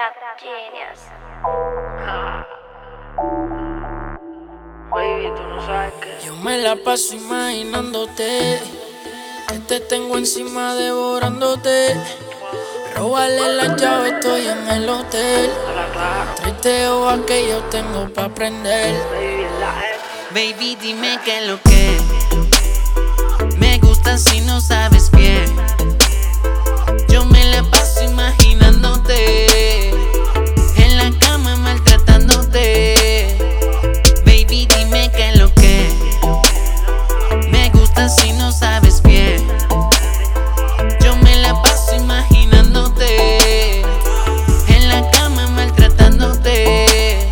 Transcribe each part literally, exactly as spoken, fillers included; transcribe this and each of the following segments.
Trap Genius. Baby, tú no sabes qué. Yo me la paso imaginándote, que te tengo encima devorándote. Róbale la llave, estoy en el hotel. Tráete hoja que yo tengo pa' prender. Baby, dime qué es lo que me gusta si no sabes bien. Yo me la paso imaginándote, en la cama maltratándote. Baby, dime qué es lo que me gusta si no sabes bien. Yo me la paso imaginándote, en la cama maltratándote.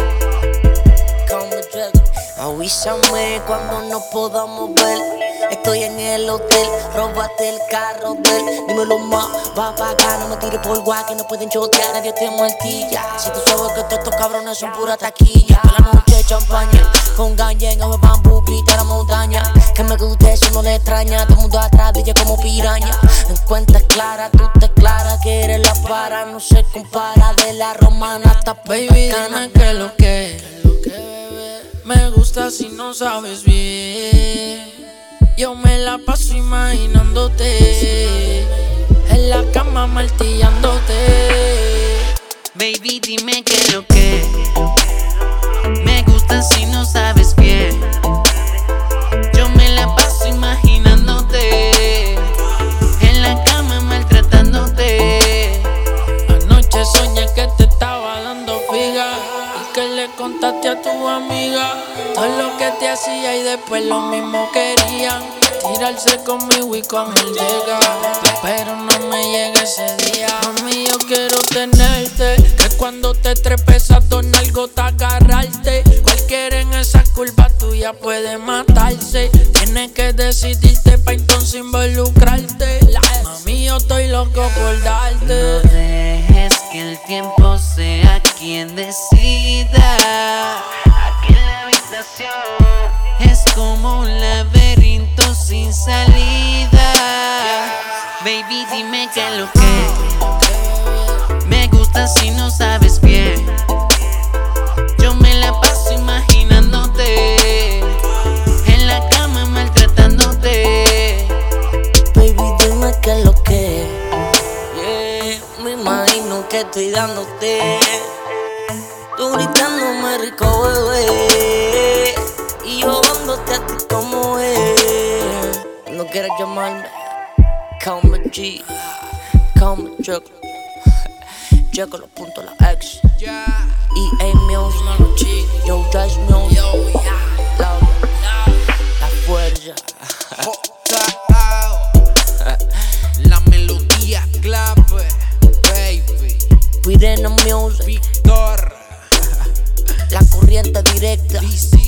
Avísame cuando nos podamos ver. Estoy en el hotel, róbate el carro de él. Dímelo más, va pa' acá, no me tires por guay, que no pueden chotear, nadie te martilla. Si tú sabes que todos estos cabrones son pura taquilla. Toda la noche champaña, con gañen, o bambú, grita la montaña. Que me guste eso no le extraña, todo el mundo atrás de ella como piraña. En cuentas claras, tú te claras que eres la para. No se compara de la romana hasta Baby, Punta dime qué es lo que me gusta si no sabes bien. Yo me la paso imaginándote, en la cama martillándote. Baby, dime qué es lo que me gusta si no sabes bien. Yo me la paso imaginándote, en la cama maltratándote. Anoche soñé que te estaba dando figa y que le contaste a tu amiga todo lo que te hacía y después lo mismo querían tirarse conmigo y con el Dega. Pero no me llega ese día. Mami, yo quiero tenerte, que cuando te trepes a dos nalgotas agarrarte. Cualquiera en esa curva tuya puede matarse. Tienes que decidirte pa' entonces involucrarte. Mami, yo estoy loco por darte. No dejes que el tiempo sea quien decida. Aquí en la habitación es como un laberinto sin salida. Baby, dime qué es lo que me gusta si no sabes bien. Yo me la paso imaginándote, en la cama maltratándote. Baby, dime qué es lo que yeah, me imagino que estoy dándote. Tú gritándome rico, bebé, y yo dándote a ti como es. No quieres llamarme, call me G, call me Chuck. Checo los puntos, la ex E A Music, Yo Dash Music, la, la fuerza. La melodía clave, baby. Piden a Music, Víctor, la corriente directa. D C